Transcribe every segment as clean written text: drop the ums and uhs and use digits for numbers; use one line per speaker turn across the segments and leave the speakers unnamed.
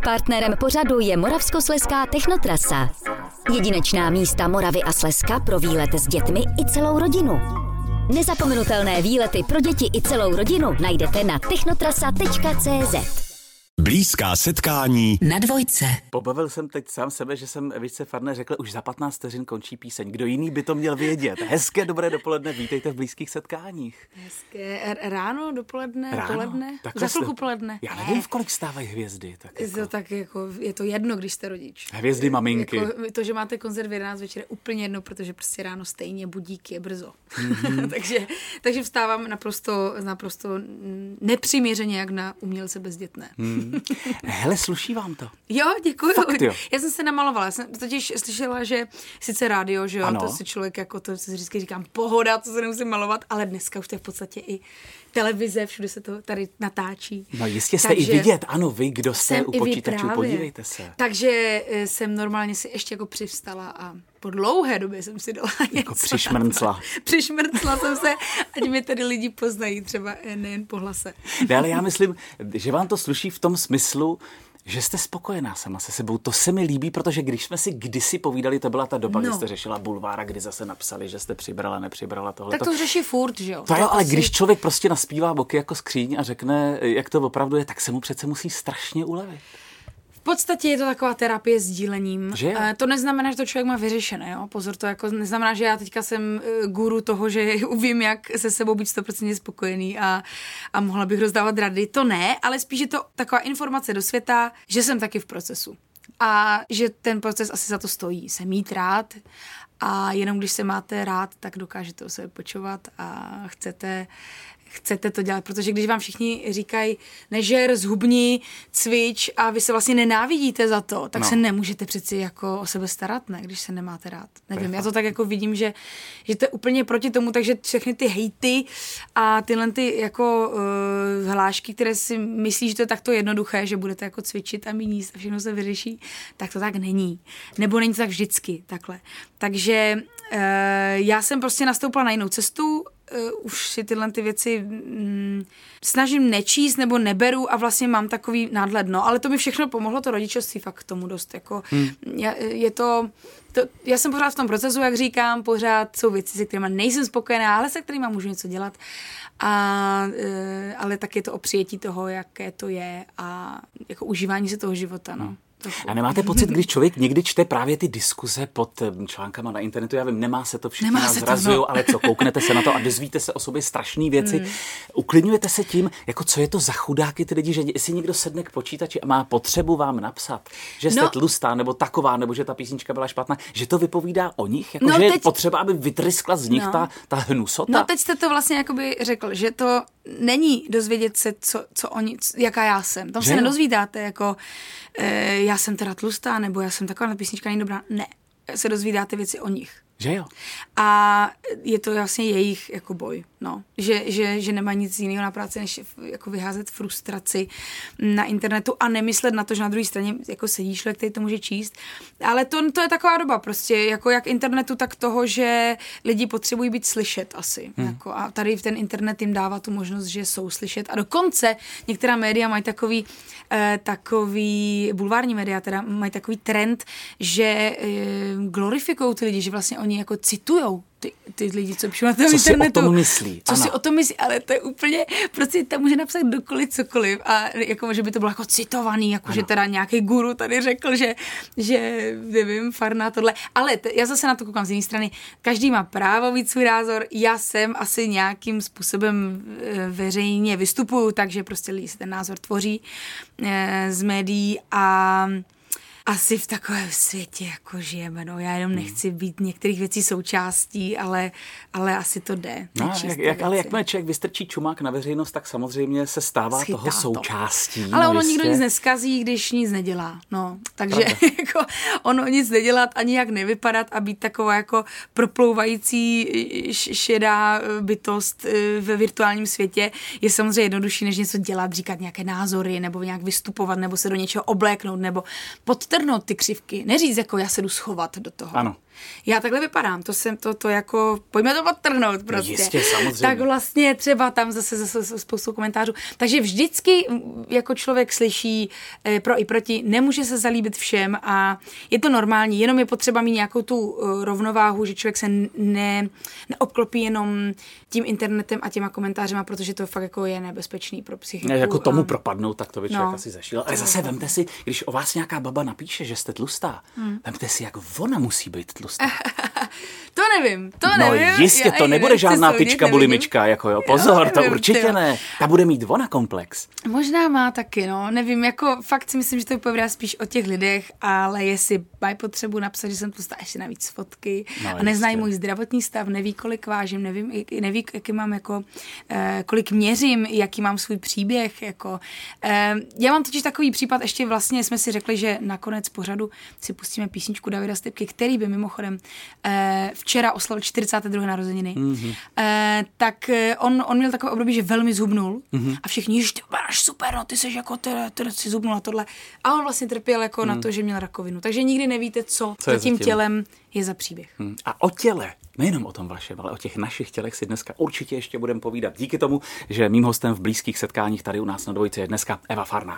Partnerem pořadu je Moravskoslezská technotrasa. Jedinečná místa Moravy a Slezska pro výlet s dětmi i celou rodinu. Nezapomenutelné výlety pro děti i celou rodinu najdete na technotrasa.cz.
Blízká setkání
na Dvojce.
Pobavil jsem teď sám sebe, že jsem Evičce Farné řekl, už za 15 vteřin končí píseň. Kdo jiný by to měl vědět? Hezké dobré dopoledne, vítejte v Blízkých setkáních.
Hezké ráno, dopoledne, poledne,
takhle
za chvilku poledne.
Já nevím, v kolik stávají hvězdy.
Tak jako, je to jedno, když jste rodič.
Hvězdy maminky.
Jako, to, že máte koncert v 11 večer je úplně jedno, protože prostě ráno stejně budík je brzo. takže vstávám naprosto nepřiměřeně jak na umělce bezdětné.
Hele, sluší vám to?
Jo, děkuju.
Fakt, jo.
Já jsem se namalovala, já jsem totiž slyšela, že sice rádio, že jo,
ano.
To si člověk jako, to si vždycky říkám, pohoda, to se nemusím malovat, ale dneska už to je v podstatě i televize, všude se to tady natáčí.
No jistě jste i vidět, ano, vy, kdo jste u počítačů, podívejte se.
Takže jsem normálně si ještě jako přivstala a po dlouhé době jsem si dala něco.
Jako přišmrncla.
Přišmrncla jsem se, ať mě tady lidi poznají, třeba nejen po hlase.
Ne, ale já myslím, že vám to sluší v tom smyslu, že jste spokojená sama se sebou. To se mi líbí, protože když jsme si kdysi povídali, to byla ta doba, kdy jste řešila bulvára, kdy zase napsali, že jste přibrala, nepřibrala tohle.
Tak to řeší furt, že jo?
To jo, ale když člověk prostě naspívá boky jako skříň a řekne, jak to opravdu je, tak se mu přece musí strašně ulevit.
V podstatě je to taková terapie s dílením. To neznamená, že to člověk má vyřešené. Jo? Pozor, to jako neznamená, že já teďka jsem guru toho, že vím, jak se sebou být 100% spokojený a mohla bych rozdávat rady. To ne, ale spíš je to taková informace do světa, že jsem taky v procesu. A že ten proces asi za to stojí. Se mít rád a jenom když se máte rád, tak dokážete o sebe počovat a chcete to dělat, protože když vám všichni říkají nežer, zhubni, cvič a vy se vlastně nenávidíte za to, tak se nemůžete přeci jako o sebe starat, ne, když se nemáte rád. Nevím, já to tak jako vidím, že to je úplně proti tomu, takže všechny ty hejty a tyhle ty jako hlášky, které si myslí, že to je takto jednoduché, že budete jako cvičit a mít jíst a všechno se vyřeší, tak to tak není. Nebo není to tak vždycky takhle. Takže já jsem prostě nastoupila na jinou cestu, už si tyhle ty věci snažím nečíst nebo neberu a vlastně mám takový nadhled. No, ale to mi všechno pomohlo, to rodičovství fakt k tomu dost. Jako, já jsem pořád v tom procesu, jak říkám, pořád jsou věci, se kterými nejsem spokojená, ale se kterými můžu něco dělat. Ale tak je to o přijetí toho, jaké to je a jako užívání se toho života, no.
A nemáte pocit, když člověk někdy čte právě ty diskuze pod článkama na internetu, já vím, nemá se to, všichni nás zrazujou, ale co, kouknete se na to a dozvíte se o sobě strašné věci. Uklidňujete se tím, jako co je to za chudáky ty lidi, že jestli někdo sedne k počítači a má potřebu vám napsat, že jste tlustá nebo taková, nebo že ta písnička byla špatná, že to vypovídá o nich, jako že je potřeba, aby vytryskla z nich ta hnusota.
No teď jste to vlastně jakoby řekl, že to není dozvědět se, co oni, jaká já jsem. Tam se nedozvídáte, jako já jsem teda tlustá, nebo já jsem taková písnička není dobrá. Ne, se dozvídáte věci o nich.
Že jo?
A je to vlastně jejich jako boj, no. Že nemá nic jiného na práci, než jako vyházet frustraci na internetu a nemyslet na to, že na druhé straně jako sedí člověk, který to může číst. Ale to je taková doba prostě, jako jak internetu, tak toho, že lidi potřebují být slyšet asi. Jako, a tady ten internet jim dává tu možnost, že jsou slyšet. A dokonce některá média mají takový bulvární média, teda mají takový trend, že glorifikují ty lidi, že vlastně oni jako citujou ty lidi, co píšou na tom internetu.
Co si o tom myslí.
Co si o tom myslí, ale to je úplně, prostě tam může napsat kdokoliv, cokoliv a jako, že by to bylo jako citovaný, jako že teda nějaký guru tady řekl, že nevím, Farná tohle, ale já zase na to koukám z jiné strany, každý má právo mít svůj názor, já jsem asi nějakým způsobem veřejně vystupuju, takže prostě lidi si ten názor tvoří z médií a asi v takovém světě jako žijeme, no. Já jenom nechci být některých věcí součástí, ale asi to jde.
No, ale jakmile člověk vystrčí čumák na veřejnost, tak samozřejmě se stává
Schytá
toho součástí.
Ale ono nikdo nic neskazí, když nic nedělá. No, takže jako ono nic nedělat, ani jak nevypadat a být taková jako proplouvající šedá bytost ve virtuálním světě je samozřejmě jednodušší, než něco dělat, říkat nějaké názory, nebo nějak vystupovat, nebo se do něčeho obléknout, nebo podtrhnout ty křivky. Neříct jako já se jdu schovat do toho.
Ano.
Já takhle vypadám, to jako, pojďme to podtrhnout prostě.
No jistě, samozřejmě.
Tak vlastně třeba tam zase spoustu komentářů. Takže vždycky jako člověk slyší pro i proti, nemůže se zalíbit všem a je to normální, jenom je potřeba mít nějakou tu rovnováhu, že člověk se neobklopí jenom tím internetem a těma komentářema, protože to fakt jako je nebezpečný pro psychiku.
Ne, jako tomu propadnout, tak to by člověk asi zašíl. Ale zase vemte si, když o vás nějaká baba napíše, že jste tlustá, vemte si, jak ona musí být tlustá.
To nevím. No
jistě, to nebude žádná tyčka bulimička, jako jo, pozor, to určitě ne. Ta bude mít ona komplex.
Možná má taky, no, nevím, jako fakt si myslím, že to vypovídá spíš o těch lidech, ale jestli mají potřebu napsat, že jsem tlustá, ještě navíc fotky a neznají můj zdravotní stav, neví, kolik vážím, neví, jaký mám jako, kolik měřím, jaký mám svůj příběh, jako. Já mám totiž takový případ, ještě vlastně jsme si řekli, že nakonec pořadu si pustíme písničku Davida Stepky, který by mimochodem včera oslavil 42. narozeniny. Tak on měl takové období, že velmi zhubnul a všichni, že ty vypadáš super, no ty jsi jako ty si zhubnul a tohle. A on vlastně trpěl jako na to, že měl rakovinu. Takže nikdy nevíte, co za tím tělem je za příběh.
A o těle, nejenom o tom vašem, ale o těch našich tělech si dneska určitě ještě budeme povídat. Díky tomu, že mým hostem v blízkých setkáních tady u nás na Dvojce je dneska Eva Farná.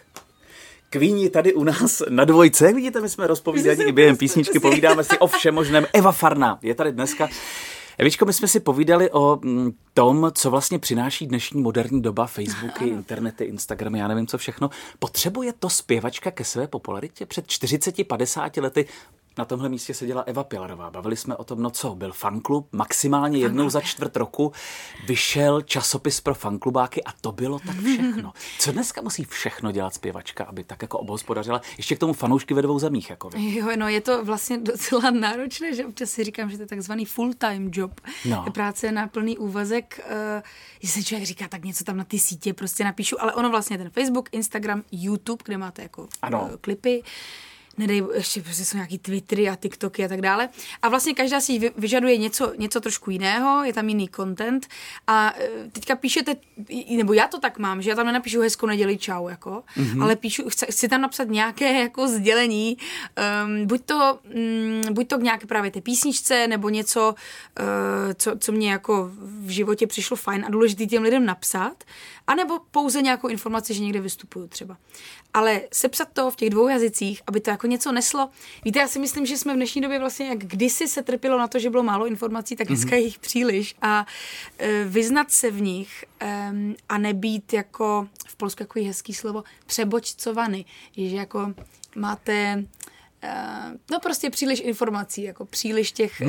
Kvíni tady u nás na Dvojce. Jak vidíte, my jsme rozpovídaní i během písničky, povídáme si o všem možném. Eva Farná je tady dneska. Evičko, my jsme si povídali o tom, co vlastně přináší dnešní moderní doba, Facebooky, internety, Instagramy, já nevím co všechno. Potřebuje to zpěvačka ke své popularitě? Před 40-50 lety na tomhle místě seděla Eva Pilarová. Bavili jsme o tom, no co, byl fanklub, maximálně jednou za čtvrt roku vyšel časopis pro fanklubáky a to bylo tak všechno. Co dneska musí všechno dělat zpěvačka, aby tak jako obhospodařila? Ještě k tomu fanoušky ve 2 zemích. Jako vy.
Jo, no je to vlastně docela náročné, že občas si říkám, že to je takzvaný full-time job. No. Práce na plný úvazek, že se člověk říká, tak něco tam na ty sítě prostě napíšu, ale ono vlastně ten Facebook, Instagram, YouTube, kde máte jako klipy, nedej, ještě prostě jsou nějaký Twittery a TikToky a tak dále. A vlastně každá si vyžaduje něco trošku jiného, je tam jiný content a teďka píšete, nebo já to tak mám, že já tam nenapíšu hezkou neděli čau, jako, ale chci tam napsat nějaké jako sdělení, buď to k nějaké právě té písničce, nebo něco, co mě jako v životě přišlo fajn a důležitý těm lidem napsat, anebo pouze nějakou informaci, že někde vystupuju třeba. Ale sepsat to v těch 2 jazycích, aby to jako něco neslo. Víte, já si myslím, že jsme v dnešní době vlastně, jak kdysi se trpělo na to, že bylo málo informací, tak dneska je jich příliš. A vyznat se v nich a nebýt jako, v polsku jako hezký slovo, přebočcovaný. Že jako máte prostě příliš informací, jako příliš těch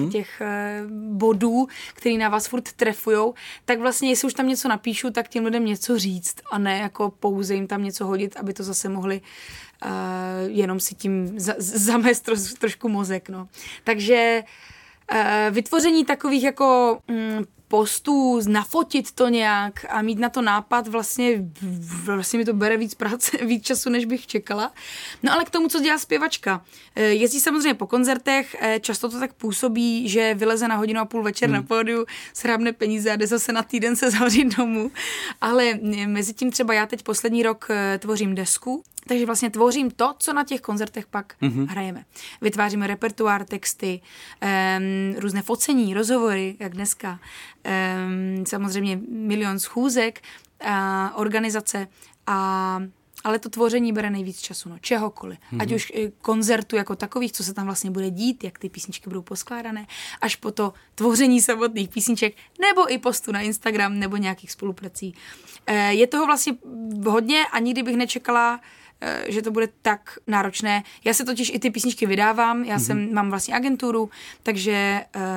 bodů, který na vás furt trefujou, tak vlastně, jestli už tam něco napíšu, tak těm lidem něco říct a ne jako pouze jim tam něco hodit, aby to zase mohli jenom si tím zamést trošku mozek, no. Takže vytvoření takových jako postů, nafotit to nějak a mít na to nápad, vlastně mi to bere víc práce, víc času, než bych čekala. No ale k tomu, co dělá zpěvačka. Jezdí samozřejmě po koncertech, často to tak působí, že vyleze na 1,5 hodiny večer na pódiu, shrábne peníze a jde zase na týden se zavřít domů. Ale mezi tím třeba já teď poslední rok tvořím desku, takže vlastně tvořím to, co na těch koncertech pak hrajeme. Vytváříme repertoár, texty, různé focení, rozhovory, jak dneska. Samozřejmě milion schůzek, organizace, ale to tvoření bere nejvíc času, no, čehokoliv. Ať už koncertu jako takových, co se tam vlastně bude dít, jak ty písničky budou poskládané, až po to tvoření samotných písniček, nebo i postu na Instagram, nebo nějakých spoluprací. Je toho vlastně hodně a nikdy bych nečekala, že to bude tak náročné. Já se totiž i ty písničky vydávám, mám vlastně agenturu, takže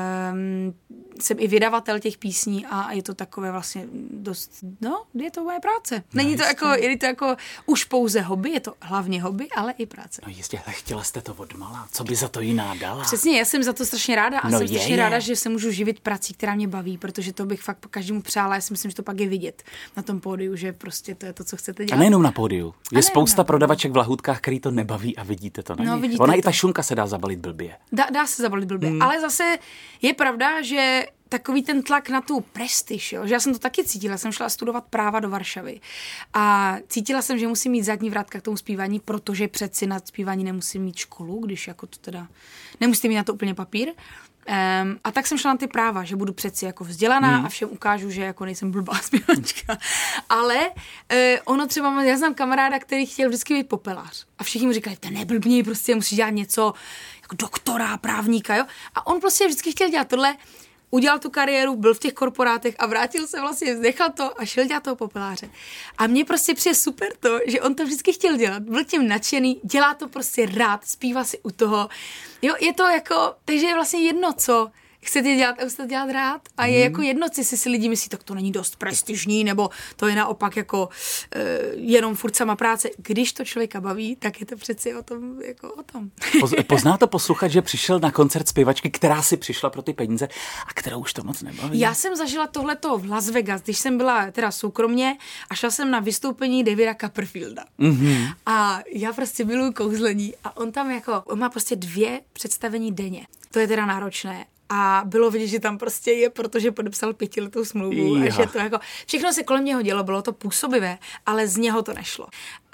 jsem i vydavatel těch písní a je to takové vlastně dost, je to moje práce. Není to jako už pouze hobby, je to hlavně hobby, ale i práce.
No jistě, chtěla jste to odmala, co by za to jiná dala?
Přesně, já jsem za to strašně ráda a jsem strašně ráda, že se můžu živit prací, která mě baví, protože to bych fakt každému přála, já si myslím, že to pak je vidět na tom pódiu, že prostě to je to, co chcete dělat.
A nejenom na pódiu. Je spousta prodavaček v lahůdkách, který to nebaví a vidíte to na nich. Ona i ta šunka se dá zabalit blbě.
Dá se zabalit blbě, ale zase je pravda, že takový ten tlak na tu prestiž, jo? Že já jsem to taky cítila, jsem šla studovat práva do Varšavy a cítila jsem, že musím mít zadní vrátka k tomu zpívání, protože přeci na zpívání nemusím mít školu, když jako to teda, nemusíte mít na to úplně papír. A tak jsem šla na ty práva, že budu přeci jako vzdělaná a všem ukážu, že jako nejsem blbá zpěvačka. Ale ono třeba, já znám kamaráda, který chtěl vždycky být popelář. A všichni mu říkali, to neblbni, prostě musíš dělat něco jako doktora, právníka, jo. A on prostě vždycky chtěl dělat tohle, udělal tu kariéru, byl v těch korporátech a vrátil se vlastně, nechal to a šel dělat toho popeláře. A mně prostě přijde super to, že on to vždycky chtěl dělat, byl tím nadšený, dělá to prostě rád, zpívá si u toho. Jo, je to jako, takže je vlastně jedno, co chcete dělat a chcete dělat rád a je jako jedno, jestli si lidi myslí, tak to není dost prestižní, nebo to je naopak jako jenom furt sama práce. Když to člověka baví, tak je to přeci o tom, jako o tom.
Pozná to posluchač, že přišel na koncert zpěvačky, která si přišla pro ty peníze a kterou už to moc nebaví?
Já jsem zažila tohleto v Las Vegas, když jsem byla teda soukromně a šla jsem na vystoupení Davida Copperfielda. Mm-hmm. A já prostě miluji kouzlení a on tam jako, on má prostě 2 představení denně. To je teda náročné. A bylo vidět, že tam prostě je, protože podepsal 5letou smlouvu a že to jako, všechno se kolem něho dělo, bylo to působivé, ale z něho to nešlo.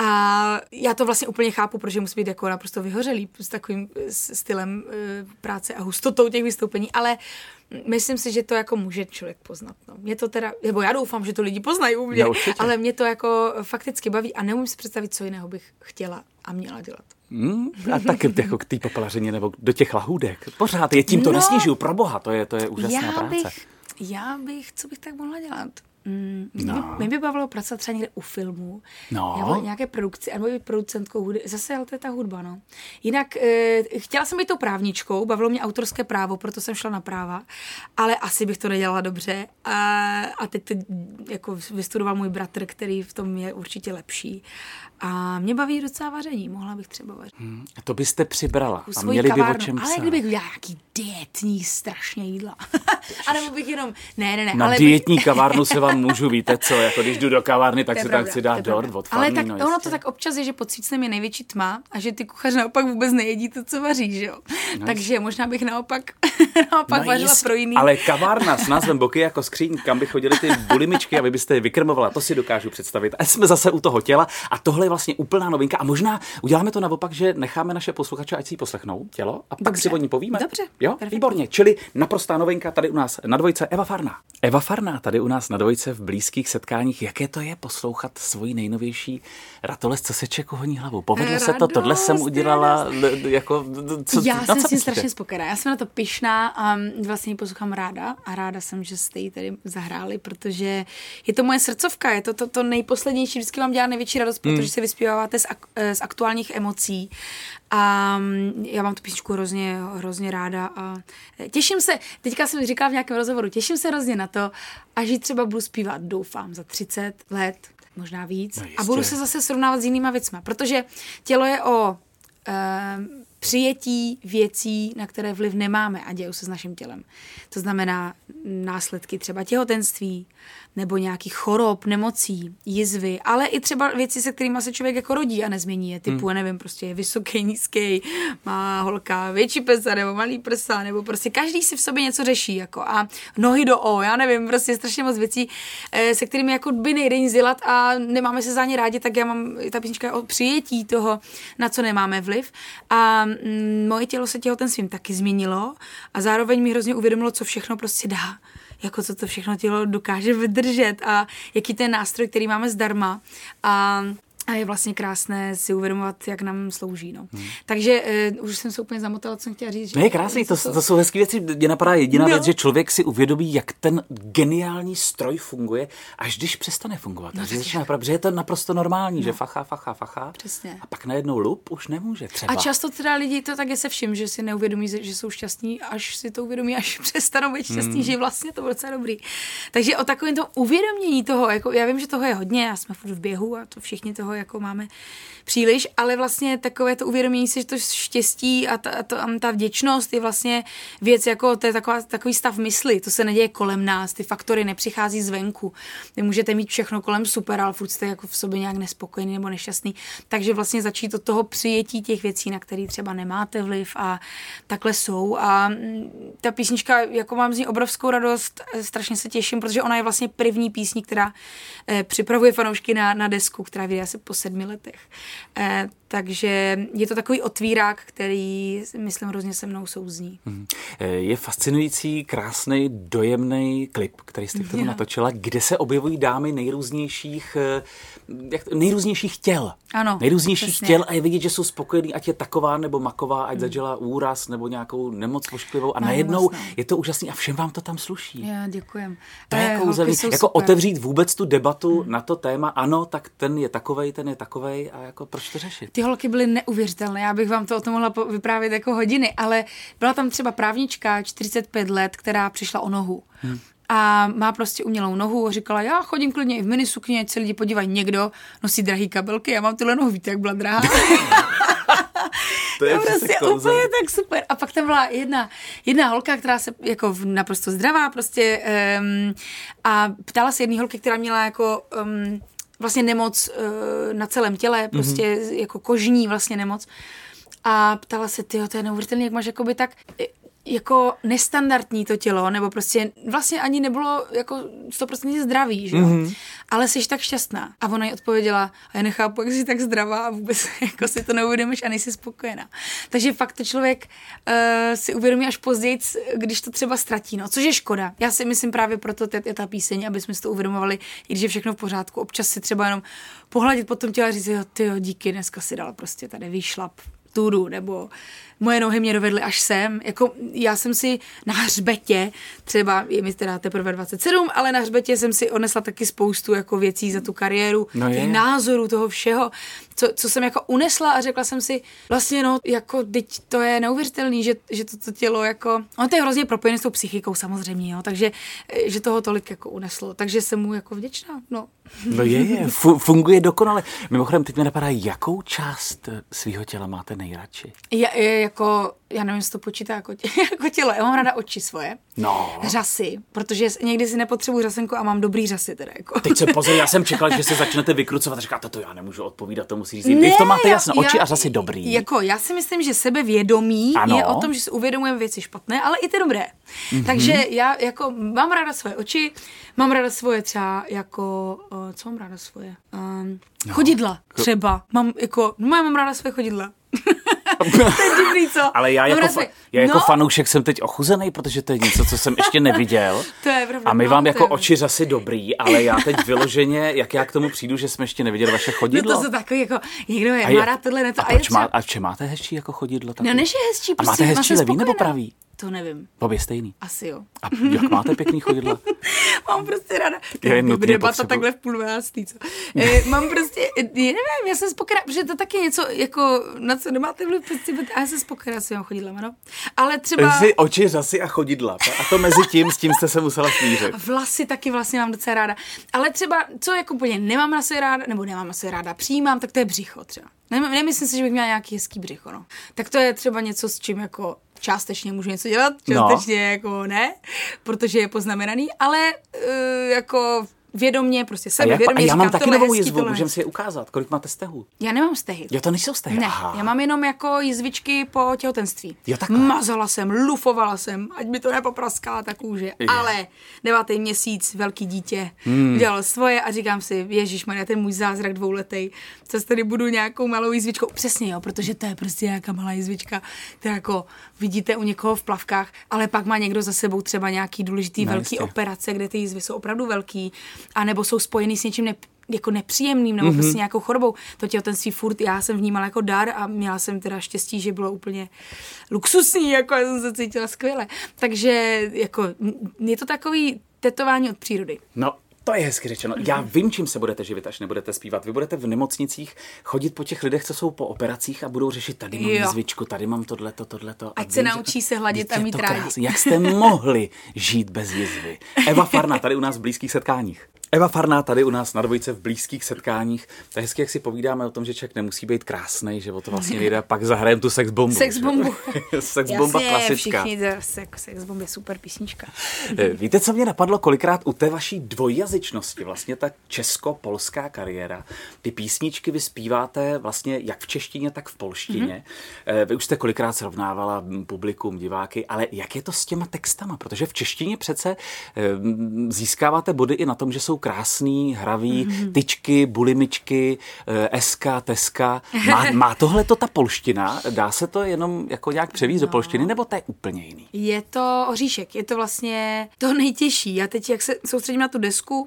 A já to vlastně úplně chápu, protože musí být jako naprosto vyhořelý s takovým stylem práce a hustotou těch vystoupení, ale myslím si, že to jako může člověk poznat. No. Mě to teda, nebo já doufám, že to lidi poznají u mě, ale mě to jako fakticky baví a neumím si představit, co jiného bych chtěla a měla dělat.
A taky jako k té popelařině nebo do těch lahůdek. Pořád je tím to nesnižuju, pro boha, to je úžasná práce.
Co bych tak mohla dělat? Mě by bavilo pracovat třeba někde u filmu, nebo nějaké produkci, nebo být producentkou hudby. Zase, ale to je ta hudba, no. Jinak chtěla jsem být tou právničkou, bavilo mě autorské právo, proto jsem šla na práva, ale asi bych to nedělala dobře. A teď jako vystudoval můj bratr, který v tom je určitě lepší. A mě baví docela vaření, mohla bych třeba vařit.
A to byste přibrala a měli kavárnu, by o čem psát.
Ale kdybych udělala nějaký dietní strašně jídla. A nebo bych jenom, ne.
Na dietní kavárnu se vám můžu, víte co, jako když jdu do kavárny, tak si tam chci dát dort od farmy.
Ale tak ono to tak občas je, že pod svícnem je největší tma a že ty kuchaři naopak vůbec nejedí to, co vaří, že jo. Takže možná bych naopak vařila pro jiný.
Ale kavárna s názvem Boky jako skříň, kam by chodili ty bulimičky a vy byste je vykrmovala, to si dokážu představit. A jsme zase u toho těla a tohle je vlastně úplná novinka a možná uděláme to naopak, že necháme naše posluchače, ať si ji poslechnou tělo a pak si o ní povíme.
Dobře.
Jo, výborně. Čili naprostá novinka tady u nás na Dvojce Eva Farná. Eva Farná tady u nás na Dvojce v blízkých setkáních. Jaké to je poslouchat svoji nejnovější ratolest, co se čeku honí hlavu? Povedlo se to, tohle jsem udělala jako...
Já jsem s tím strašně spokojená. Já jsem na to pyšná a vlastně ji poslouchám ráda a ráda jsem, že jste ji tady zahráli, protože je to moje srdcovka, je to nejposlednější, vždycky vám dělá největší radost, protože si vyspíváváte z aktuálních emocí a já mám tu písničku hrozně ráda a těším se, teďka jsem říkala v nějakém rozhovoru, těším se hrozně na to, až ji třeba budu zpívat, doufám, za 30 let, možná víc. No a budu se zase srovnávat s jinýma věcma, protože tělo je o přijetí věcí, na které vliv nemáme a dějou se s naším tělem. To znamená následky třeba těhotenství, nebo nějakých chorob, nemocí, jizvy, ale i třeba věci, se kterými se člověk jako rodí a nezmění je. Typu, já nevím, prostě je vysoký, nízký, má holka větší prsa nebo malý prsa, nebo prostě každý si v sobě něco řeší. Jako, a nohy do O, já nevím, prostě strašně moc věcí, se kterými jako by nejde nic dělat a nemáme se za ně rádi, tak já mám, ta písnička o přijetí toho, na co nemáme vliv. A moje tělo se těhotenstvím taky změnilo a zároveň mi hrozně uvědomilo, co všechno prostě dá. Jako co to všechno tělo dokáže vydržet a jaký ten nástroj, který máme zdarma a je vlastně krásné si uvědomovat, jak nám slouží. No. Takže už jsem se úplně zamotala, co jsem chtěla říct.
No je krásný, to jsou hezký věci. Mě napadá jediná věc, že člověk si uvědomí, jak ten geniální stroj funguje, až když přestane fungovat. No, protože je to naprosto normální, že fachá.
Přesně.
A pak najednou lup už nemůže třeba.
A často teda lidi to tak je se vším, že si neuvědomí, že jsou šťastní, až si to uvědomí, až přestanou být šťastní, že vlastně to bylo docela dobrý. Takže o takovém tom uvědomění toho, jako já vím, že toho je hodně, já jsme furt v běhu a to všichni toho toho jako máme příliš, ale vlastně takové to uvědomění si, že to štěstí a ta vděčnost je vlastně věc, jako to je takový stav mysli, to se neděje kolem nás, ty faktory nepřichází zvenku. Vy můžete mít všechno kolem super, ale furt jste jako v sobě nějak nespokojený nebo nešťastný. Takže vlastně začít od toho přijetí těch věcí, na které třeba nemáte vliv a takhle jsou. A ta písnička, jako mám z ní obrovskou radost, strašně se těším, protože ona je vlastně první písní, která připravuje fanoušky na desku, která vyjde asi po 7 letech. Takže je to takový otvírák, který, myslím, hrozně se mnou souzní.
Je fascinující, krásný, dojemný klip, který jste k tomu natočila, kde se objevují dámy nejrůznějších těl.
Ano,
nejrůznějších těl a je vidět, že jsou spokojený, ať je taková nebo maková, ať zažila úraz nebo nějakou nemoc pošklivou a najednou je to úžasný a všem vám to tam sluší.
Já děkujem.
To je kouzelný. Jako otevřít vůbec tu debatu na to téma, ano, tak ten je takovej a jako proč to řešit?
Ty holky byly neuvěřitelné, já bych vám to o tom mohla vyprávět jako hodiny, ale byla tam třeba právnička 45 let, která přišla o nohu. A má prostě umělou nohu a říkala, já chodím klidně i v minisukni, ať se lidi podívají, někdo nosí drahý kabelky, já mám tyhle nohu, víte, jak byla drahá.
To je
prostě úplně tak super. A pak tam byla jedna holka, která se jako naprosto zdravá prostě a ptala se jedné holky, která měla jako vlastně nemoc na celém těle, prostě jako kožní vlastně nemoc. A ptala se, tyjo, to je neuvěřitelný, jak máš jakoby tak jako nestandardní to tělo, nebo prostě vlastně ani nebylo jako 100% zdravý, že jo? Ale jsi tak šťastná. A ona jí odpověděla, a já nechápu, jak jsi tak zdravá a vůbec jako si to neuvědomíš a nejsi spokojená. Takže fakt to člověk si uvědomí až později, když to třeba ztratí, no, což je škoda. Já si myslím právě proto je ta píseň, aby jsme si to uvědomovali, i když je všechno v pořádku. Občas si třeba jenom pohladit po tom těle a říct, jo, tyjo, díky, dneska si dala prostě tady výšlap tudu, nebo moje nohy mě dovedly až sem. Jako já jsem si na hřbetě, třeba je mi teda teprve 27, ale na hřbetě jsem si odnesla taky spoustu jako věcí za tu kariéru, těch názorů, toho všeho, co jsem jako unesla a řekla jsem si, vlastně no, jako teď to je neuvěřitelný, že to tělo jako, ono to je hrozně propojené s tou psychikou samozřejmě, jo, takže že toho tolik jako uneslo, takže jsem mu jako vděčná, no.
No funguje dokonale. Mimochodem, teď mě napadá, jakou část svýho těla máte nejradši?
Já nevím, jestli to počítá jako tělo. Já mám ráda oči svoje.
No.
Řasy, protože někdy si nepotřebuji řasenku a mám dobrý řasy teda. Jako.
Teď se pozor, já jsem čekala, že se začnete vykrucovat a říkáte, to já nemůžu odpovídat, to musí říct. Vy v tom máte jasno, oči a řasy dobrý.
Jako já si myslím, že sebevědomí je o tom, že si uvědomujeme věci špatné, ale i ty dobré. Takže já jako mám ráda svoje oči, mám ráda svoje třeba jako, co mám ráda svoje? Chodidla třeba. Mám ráda svoje chodidla. To je divný, co?
Ale já jako fanoušek jsem teď ochuzený, protože to je něco, co jsem ještě neviděl.
To je pravda.
A my vám jako oči řasy dobrý, ale já teď vyloženě, jak já k tomu přijdu, že jsme ještě neviděli vaše chodidlo.
No to jsou takový jako, někdo má rád tohle, ne to.
A v čem máte hezčí jako chodidlo?
No než je hezčí,
prostě. A máte hezčí levý nebo pravý?
To nevím.
Obě stejný.
Asi jo.
A jak máte pěkný chodidla?
Mám prostě ráda. Debata takhle v 11:30, co? Mám prostě, nevím, já jsem spokojená, protože to taky něco, jako, na co nemáte vliv, prostě, a já jsem spokojená s těma chodidlama, no. Ale třeba...
Oči, řasy a chodidla. A to mezi tím, s tím jste se musela smířit.
Vlasy taky vlastně mám docela ráda. Ale třeba, co jako úplně nemám na sebe ráda, nebo nemám na sebe ráda, přijímám, tak to je břicho třeba. Nemyslím si, že bych měla nějaký hezký břicho, no. Tak to je třeba něco, s čím jako částečně můžu něco dělat, částečně jako ne, protože je poznamenaný, ale jako vědomě, prostě sebevědomě.
A já mám taky novou jizvu, můžeme si je ukázat. Kolik máte stehů?
Já nemám stehy.
Jo, to nejsou stehy.
Ne, já mám jenom jako jizvičky po těhotenství.
Jo, takhle.
Mazala jsem, lufovala jsem, ať mi to nepopraskala ta kůže. Ale 9. měsíc, velký dítě, dělal svoje a říkám si, ježišmarja, ten můj zázrak 2letý, co tady budu nějakou malou jizvičkou. Přesně, jo, protože to je prostě nějaká malá jizvička, která jako vidíte u někoho v plavkách, ale pak má někdo za sebou třeba nějaký důležitý velký operace, kde ty jizvy jsou opravdu velký. A nebo jsou spojený s něčím jako nepříjemným, nebo prostě nějakou chorobou. To těhotenství furt já jsem vnímala jako dar a měla jsem teda štěstí, že bylo úplně luxusní, jako já jsem se cítila skvěle. Takže jako je to takový tetování od přírody. No.
To je hezky řečeno. Já vím, čím se budete živit, až nebudete zpívat. Vy budete v nemocnicích chodit po těch lidech, co jsou po operacích a budou řešit, tady mám jizvičku, tady mám tohleto.
Ať se naučí se hladit a mít rádi.
Jak jste mohli žít bez jizvy? Eva Farna, tady u nás v Blízkých setkáních. Eva Farná tady u nás na Dvojce v blízkých setkáních. To je hezky, jak si povídáme o tom, že člověk nemusí být krásnej, že o to vlastně nejde. Pak zahrajeme tu sexbombu.
Sexbombu.
Sexbomba klasická.
Všichni, sexbomb je super písnička.
Víte, co mě napadlo kolikrát u té vaší dvojjazyčnosti, vlastně ta česko-polská kariéra. Ty písničky vy zpíváte vlastně jak v češtině, tak v polštině. Vy už jste kolikrát srovnávala publikum, diváky, ale jak je to s těma textama? Protože v češtině přece získáváte body i na tom, že jsou krásný, hravý, tyčky, bulimičky, eska, teska. Má tohleto ta polština? Dá se to jenom jako nějak převízt do polštiny, nebo to je úplně jiný?
Je to oříšek, je to vlastně to nejtěžší. Já teď, jak se soustředím na tu desku,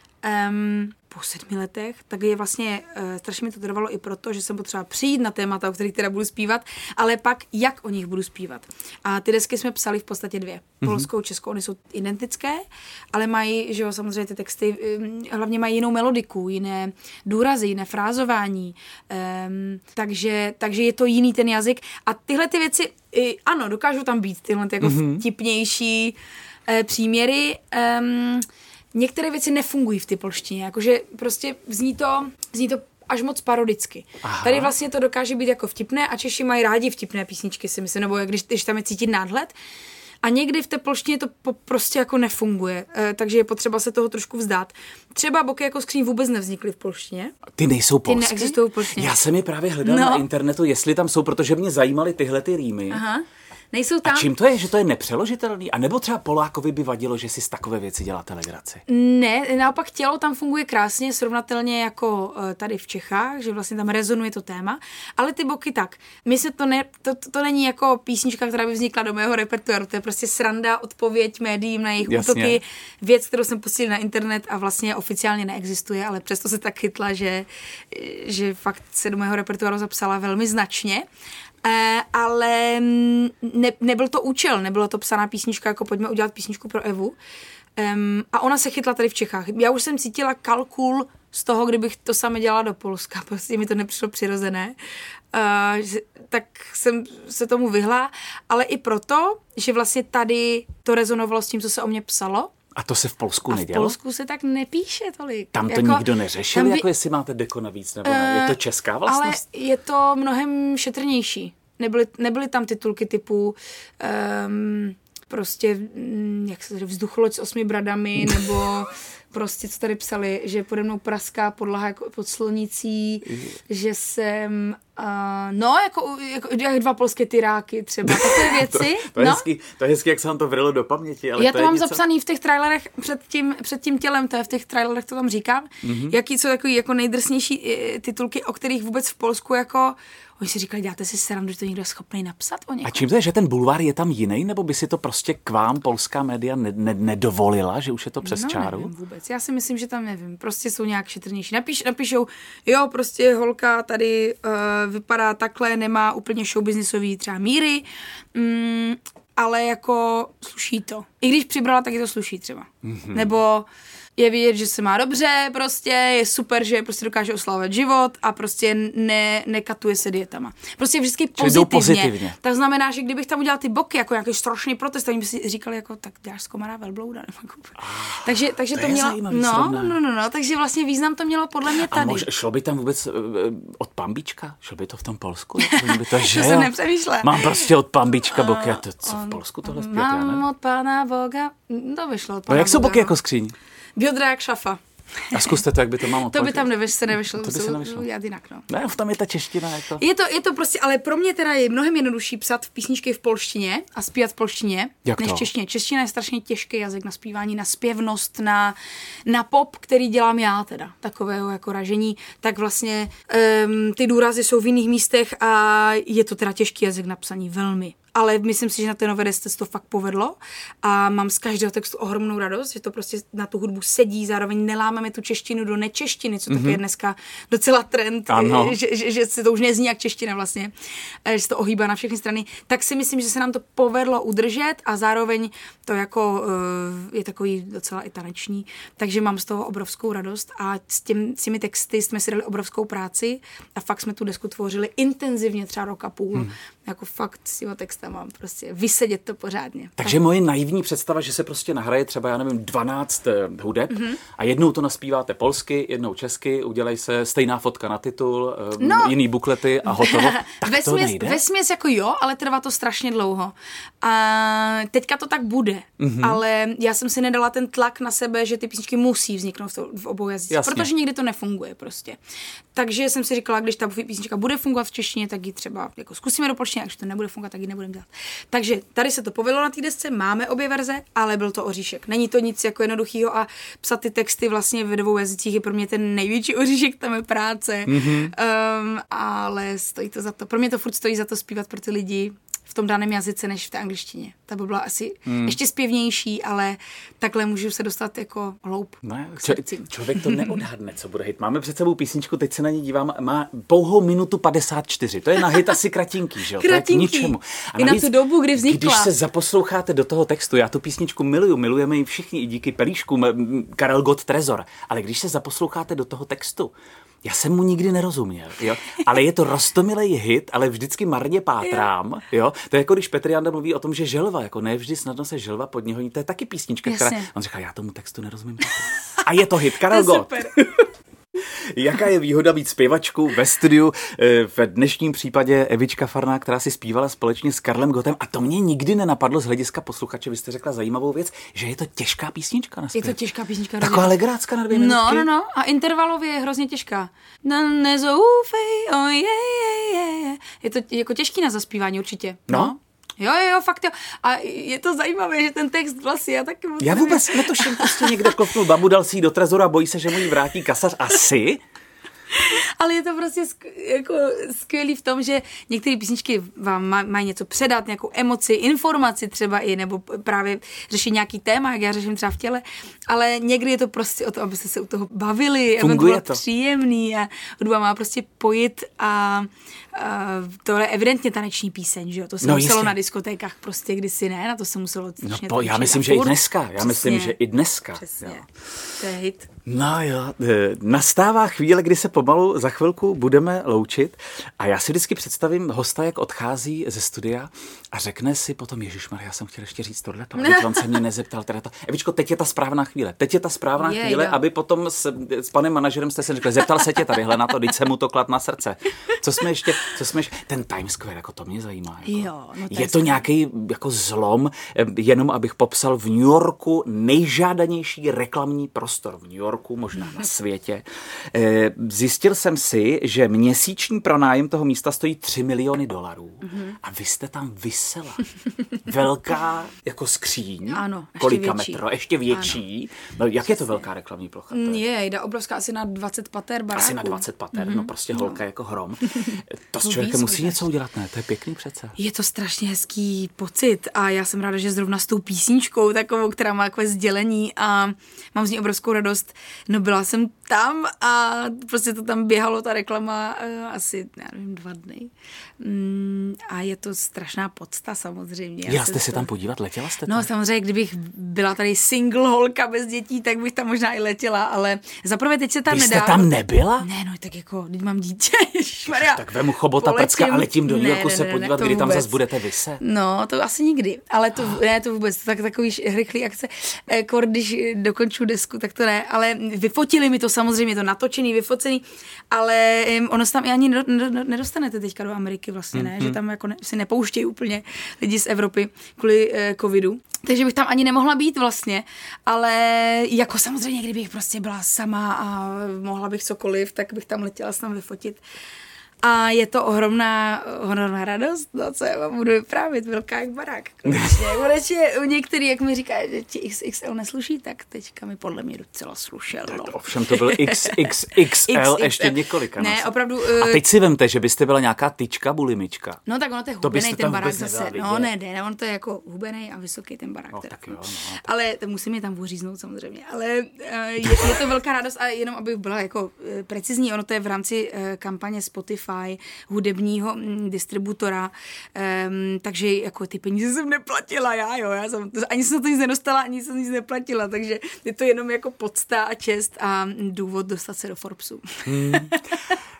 po 7 letech, tak je vlastně strašně mi to trvalo i proto, že jsem potřeba přijít na témata, o kterých teda budu zpívat, ale pak jak o nich budu zpívat. A ty desky jsme psali v podstatě 2. Polskou, českou, oni jsou identické, ale mají, že jo, samozřejmě ty texty hlavně mají jinou melodiku, jiné důrazy, jiné frázování, takže je to jiný ten jazyk a tyhle ty věci, ano, dokážou tam být tyhle jako vtipnější příměry, některé věci nefungují v té polštině, jakože prostě zní to až moc parodicky. Aha. Tady vlastně to dokáže být jako vtipné a Češi mají rádi vtipné písničky, si myslím, nebo když tam je cítit nádhled. A někdy v té polštině to prostě jako nefunguje, takže je potřeba se toho trošku vzdát. Třeba Boky jako skříň vůbec nevznikly v polštině.
Ty nejsou polsky?
Ty neexistují v polštině.
Já jsem je právě hledal na internetu, jestli tam jsou, protože mě zajímaly tyhle ty rýmy.
Aha. Nejsou tam.
A čím to je, že to je nepřeložitelný? A nebo třeba Polákovi by vadilo, že si z takové věci děláte legraci? Ne,
naopak tělo tam funguje krásně, srovnatelně jako tady v Čechách, že vlastně tam rezonuje to téma, ale ty Boky tak. To není jako písnička, která by vznikla do mého repertoáru, to je prostě sranda, odpověď médiím na jejich útoky, věc, kterou jsem pustila na internet a vlastně oficiálně neexistuje, ale přesto se tak chytla, že fakt se do mého repertoáru zapsala velmi značně. Ale nebyl to účel, nebyla to psaná písnička, jako pojďme udělat písničku pro Evu. A ona se chytla tady v Čechách. Já už jsem cítila kalkul z toho, kdybych to samé dělala do Polska. Prostě mi to nepřišlo přirozené. Tak jsem se tomu vyhla, ale i proto, že vlastně tady to rezonovalo s tím, co se o mě psalo.
A to se v Polsku nedělo?
V Polsku se tak nepíše tolik.
Tam to nikdo neřešil, jako jestli máte deko navíc, nebo ne? Je to česká vlastnost?
Ale je to mnohem šetrnější. Nebyly tam titulky typu prostě, jak se říká, vzducholoď s 8 bradami, nebo prostě, co tady psali, že pode mnou praská podlaha jako pod slunicí, že jsem, jako 2 polské tyráky třeba, takové věci.
To je hezky, jak se vám to vrilo do paměti. Ale
já to mám zapsaný v těch trailerech před tím tělem, to je v těch trailerech, to tam říkám. Jaký jsou takový jako nejdrsnější titulky, o kterých vůbec v Polsku jako oni si říkali, děláte si srandu, že to někdo je schopný napsat o někom.
A čím to je, že ten bulvár je tam jiný, nebo by si to prostě k vám polská média nedovolila, že už je to přes čáru?
Nevím vůbec. Já si myslím, že tam nevím. Prostě jsou nějak šetrnější. Napíšou, jo, prostě holka tady vypadá takhle, nemá úplně showbiznisový třeba míry, ale jako sluší to. I když přibrala, tak je to sluší třeba. Nebo je vidět, že se má dobře, prostě je super, že prostě dokáže oslavovat život a prostě nekatuje se dietama. Prostě vždycky pozitivně. Tak znamená, že kdybych tam udělal ty Boky jako nějaký strašný protest, tak by si říkali jako, tak děláš z komara velblouda. Takže to mělo, no, takže vlastně význam to mělo podle mě tady.
A šlo by tam vůbec od Pambička? Šlo by to v tom Polsku?
To jsem nepřemýšlela.
Mám prostě od Pambička Boky, a to co v Polsku tohle zpět?
Mám od Pána Boga, to vyšlo od Pána Boga.
Jak jsou Boky jako skříň?
Biodra jak šafa.
A zkuste to, jak by to mám
To by tam nevyšlo.
To by se nevyšlo.
Já jinak, no.
Ne, tam je ta čeština. Jako.
Je to prostě, ale pro mě teda je mnohem jednodušší psat písničky v polštině a zpívat v polštině, než češtině. Čeština je strašně těžký jazyk na zpívání, na zpěvnost, na pop, který dělám já teda, takového jako ražení, tak vlastně ty důrazy jsou v jiných místech a je to teda těžký jazyk na psaní velmi. Ale myslím si, že na té nové desce se to fakt povedlo a mám z každého textu ohromnou radost, že to prostě na tu hudbu sedí, zároveň nelámeme tu češtinu do nečeštiny, co taky je dneska docela trend, že se to už nezní jak čeština vlastně, že se to ohýbá na všechny strany, tak si myslím, že se nám to povedlo udržet a zároveň to jako je takový docela i taneční, takže mám z toho obrovskou radost a s těmi texty jsme si dali obrovskou práci a fakt jsme tu desku tvořili intenzivně třeba 1,5 roku, jako fakt s těma texty. tam mám prostě vysedět to pořádně.
Takže moje naivní představa, že se prostě nahraje třeba, já nevím, 12 hudeb a jednou to naspíváte polsky, jednou česky, udělají se stejná fotka na titul, jiný buklety a hotovo. Tak to nejde?
Vesměs jako jo, ale trvá to strašně dlouho. A teďka to tak bude, ale já jsem si nedala ten tlak na sebe, že ty písničky musí vzniknout v obou jazycích, protože někdy to nefunguje prostě. Takže jsem si říkala, když ta písnička bude fungovat v češtině, tak ji třeba jako zkusíme do polštiny, a když to nebude fungovat, tak ji nebudeme dělat. Takže tady se to povedlo na té desce, máme obě verze, ale byl to oříšek. Není to nic jako jednoduchého a psat ty texty vlastně v dvou jazycích je pro mě ten největší oříšek, tam je práce. Ale stojí to za to. Pro mě to furt stojí za to zpívat pro ty lidi v tom daném jazyce, než v té angličtině. Ta by byla asi ještě zpěvnější, ale takhle můžu se dostat jako hloub.
Člověk to neodhadne, co bude hit. Máme před sebou písničku, teď se na ní dívám, má pouhou minutu 54. To je na hit asi kratinký, že jo? To je k ničemu.
A i na tu dobu, kdy vznikla.
Když se zaposloucháte do toho textu, já tu písničku milujeme ji všichni i díky pelíškům Karel Gott Trezor, ale když se zaposloucháte do toho textu, já jsem mu nikdy nerozuměl, jo? Ale je to roztomilej hit, ale vždycky marně pátrám, jo? To je jako když Petr Janda mluví o tom, že želva, jako ne vždy snadno se želva pod něho, to je taky písnička, která, on říká, já tomu textu nerozumím. A je to hit, Karel Gott. Jaká je výhoda být zpěvačkou ve studiu? V dnešním případě Evička Farná, která si zpívala společně s Karlem Gottem, a to mě nikdy nenapadlo z hlediska posluchače, vy jste řekla zajímavou věc, že je to těžká písnička na zpěv.
Je to těžká písnička.
Taková legrácka na 2 minutky.
No. A intervalově je hrozně těžká. Nezoufej, Je to jako těžký na zaspívání určitě. No. Jo, fakt jo. A je to zajímavé, že ten text vlastně já taky moc
já vůbec netuším, prostě někde klopnul babu, dal si ji do trezoru a bojí se, že mu ji vrátí kasař. Asi?
Ale je to prostě jako skvělý v tom, že některé písničky vám mají něco předat, nějakou emoci, informaci třeba i, nebo právě řeší nějaký téma, jak já řeším třeba v těle, ale někdy je to prostě o to, abyste se u toho bavili, aby to bylo příjemný a hudba má prostě pojit a tohle je evidentně taneční píseň, že jo, to se muselo na diskotékách prostě kdysi ne, na to se muselo
tančit. Já myslím, že i dneska. Přesně. Jo.
To je hit.
No jo, nastává chvíle, kdy se pomalu za chvilku budeme loučit a já si vždycky představím hosta, jak odchází ze studia a řekne si potom, ježišmarja, já jsem chtěl ještě říct tohleto, on se mě nezeptal teda to. Evičko, teď je ta správná chvíle, aby potom s panem manažerem jste se řekli, zeptal se tě tadyhle na to, teď se mu to klad na srdce. Co jsme ještě, ten Times Square, jako to mě zajímá. Jako.
Jo,
je to nějaký jako zlom, jenom abych popsal v New Yorku nejžádanější reklamní prostor v New Yorku, možná na světě. Zjistil jsem si, že měsíční pronájem toho místa stojí $3 miliony a vy jste tam visela. Velká jako skříň.
Ano,
kolika metro, ještě větší. No, jak je to velká reklamní plocha?
Jde obrovská, asi na 20 pater baráků.
Asi na 20 pater, no prostě holka jako hrom. To s člověkem musí něco udělat, ne? To je pěkný přece.
Je to strašně hezký pocit a já jsem ráda, že zrovna s tou písničkou takovou, která má takové sdělení a mám z ní obrovskou radost. No byla jsem tam a prostě to tam běhalo, ta reklama asi, já nevím, 2 dny. A je to strašná podsta samozřejmě.
Já jste se tam podívat, letěla jste tam?
No samozřejmě, kdybych byla tady single holka bez dětí, tak bych tam možná i letěla, ale zaprvé teď se tam nedá.
Vy jste tam nebyla?
Ne, no tak jako, teď mám dítě,
tak vemu chobota pecka a letím do New Yorku se podívat, kdy tam zase budete vyset.
No, to asi nikdy, ale to vůbec, takový rychlý akce. Když dokonču desku, tak to ne, ale vyfotili mi to samozřejmě, to natočený, vyfocený, ale ono se tam i ani nedostanete teďka do Ameriky vlastně, ne, že tam jako si nepouštějí úplně lidi z Evropy kvůli covidu. Takže bych tam ani nemohla být vlastně, ale jako samozřejmě, kdybych prostě byla sama a mohla bych cokoliv, tak bych tam letěla se tam vyfotit. A je to ohromná radost, no co já vám budu vyprávět, velká jak barák. Konečně u některý, jak mi říkají, že ti XXL nesluší, tak teďka mi podle mě docela slušel. No.
Ovšem to byl XXXL ještě několika.
Ne, opravdu.
A teď si vemte, že byste byla nějaká tyčka, bulimička.
No tak ono to je hubenej ten barák zase. No ne, on to je jako hubenej a vysoký ten barák. No,
tak jo, no.
Ale to musím je tam uříznout samozřejmě. Ale je to velká radost a jenom abych byla jako precizní, ono to je v rámci kampaně Spotify, hudebního distributora, takže jako ty peníze jsem neplatila já jsem, ani jsem to nic nedostala, ani jsem nic neplatila, takže je to jenom jako podsta a čest a důvod dostat se do Forbesu.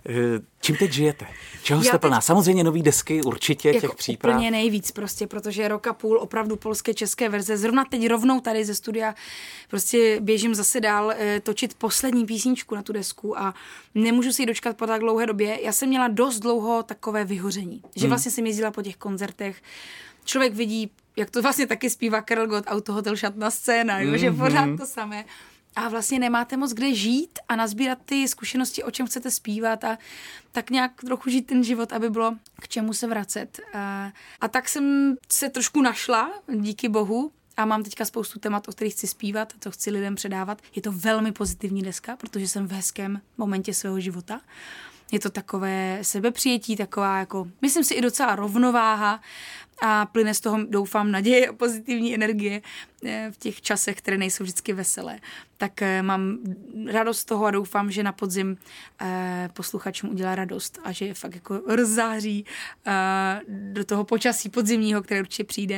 Čím teď žijete? Čeho jste plná? Samozřejmě nový desky, určitě
jako
těch příprav.
Úplně nejvíc prostě, protože rok a půl opravdu polské, české verze. Zrovna teď rovnou tady ze studia prostě běžím zase dál točit poslední písničku na tu desku a nemůžu si ji dočkat po tak dlouhé době. Já jsem měla dost dlouho takové vyhoření, že vlastně jsem jezdila po těch koncertech. Člověk vidí, jak to vlastně taky zpívá Karel Gott, Autohotel, šatna scéna, že pořád to samé. A vlastně nemáte moc kde žít a nazbírat ty zkušenosti, o čem chcete zpívat a tak nějak trochu žít ten život, aby bylo k čemu se vracet. A tak jsem se trošku našla, díky bohu, a mám teďka spoustu témat, o kterých chci zpívat, co chci lidem předávat. Je to velmi pozitivní deska, protože jsem v hezkém momentě svého života. Je to takové sebepřijetí, taková jako, myslím si, i docela rovnováha a plyne z toho, doufám, naděje a pozitivní energie v těch časech, které nejsou vždycky veselé. Tak mám radost z toho a doufám, že na podzim posluchačům udělá radost a že je fakt jako rozzáří do toho počasí podzimního, které určitě přijde.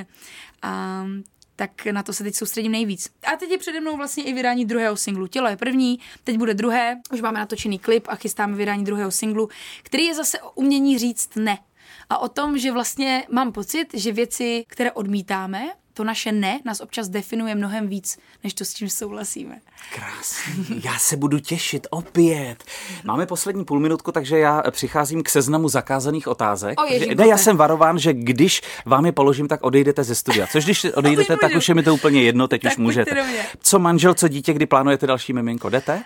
Tak na to se teď soustředím nejvíc. A teď je přede mnou vlastně i vydání druhého singlu. Tělo je první, teď bude druhé, už máme natočený klip a chystáme vydání druhého singlu, který je zase o umění říct ne. A o tom, že vlastně mám pocit, že věci, které odmítáme, to naše ne nás občas definuje mnohem víc, než to, s čím souhlasíme.
Krásný, já se budu těšit opět. Máme poslední půlminutku, takže já přicházím k seznamu zakázaných otázek. Já jsem varován, že když vám je položím, tak odejdete ze studia. Což když odejdete, tak už je mi to úplně jedno, teď tak už můžete. Co manžel, co dítě, kdy plánujete další miminko? Jdete?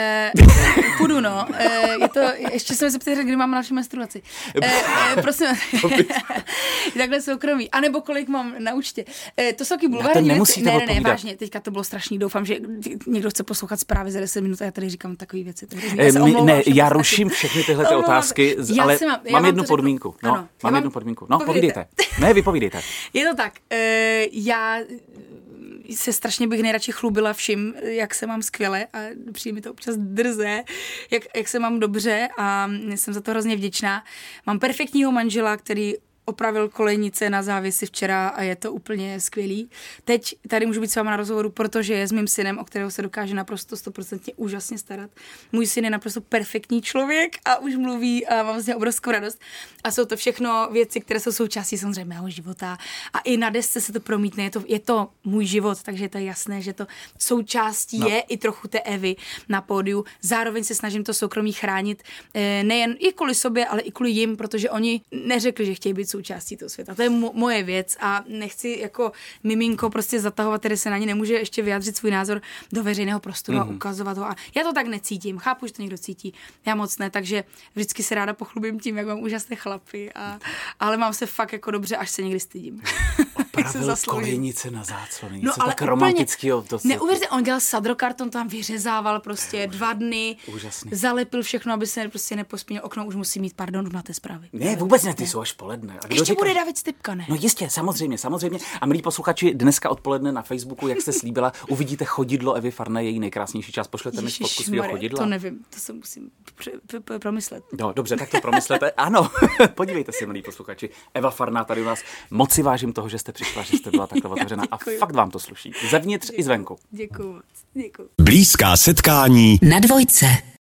Půjdu, no. Ještě jsem se ptala, kdy mám další menstruaci. Prosím. Takhle soukromí. A nebo kolik mám na účtě. To jsou taky bulvární věci. Ne, vážně, teďka to bylo strašný. Doufám, že někdo chce poslouchat zprávy za 10 minut a já tady říkám takové věci.
Já ruším všechny tyhle otázky, ale mám jednu podmínku. Mám jednu podmínku. No, povídejte. Ne, vypovídejte.
Je to tak. Já se strašně bych nejradši chlubila vším, jak se mám skvěle a přijde mi to občas drze, jak se mám dobře a jsem za to hrozně vděčná. Mám perfektního manžela, který opravil kolejnice na závěsi včera a je to úplně skvělý. Teď tady můžu být s váma na rozhovoru, protože je s mým synem, o kterého se dokáže naprosto 100% úžasně starat. Můj syn je naprosto perfektní člověk a už mluví a mám z něho obrovskou radost. A jsou to všechno věci, které jsou součástí samozřejmě mého života. A i na desce se to promítne. Je to můj život, takže je to jasné, že to součástí je i trochu té Evy na pódiu. Zároveň se snažím to soukromí chránit nejen i kvůli sobě, ale i kvůli jim, protože oni neřekli, že chtějí být součástí toho světa. To je moje věc a nechci jako miminko prostě zatahovat, který se na ně nemůže ještě vyjádřit svůj názor do veřejného prostoru a ukazovat ho. A já to tak necítím. Chápu, že to někdo cítí. Já moc ne, takže vždycky se ráda pochlubím tím, jak mám úžasné chlapy. Ale mám se fakt jako dobře, až se někdy stydím.
Opravil kolejnice na záclony. No, ale tak romantického.
Neuvěřte, on dělal sadrokarton, tam vyřezával prostě 2 dny.
Úžasný.
Zalepil všechno, aby se prostě nepospínil okno, už musí mít, pardon, na té zprávy.
Ne, vůbec ne, ty jsou až poledne.
Ještě bude David Stypka, ne?
No jistě, samozřejmě. A milí posluchači, dneska odpoledne na Facebooku, jak jste slíbila, uvidíte chodidlo Evy Farné, její nejkrásnější část. Pošlete mi fotku svého chodidla.
To nevím, to se musím promyslet.
No, dobře, tak to promyslete. Ano, podívejte se, milí posluchači. Eva Farná tady u nás. Moc si vážím toho, že jste přišla, že jste byla takhle otevřená a fakt vám to sluší. Zevnitř i zvenku.
Děkuju moc.
Blízká setkání
na Dvojce.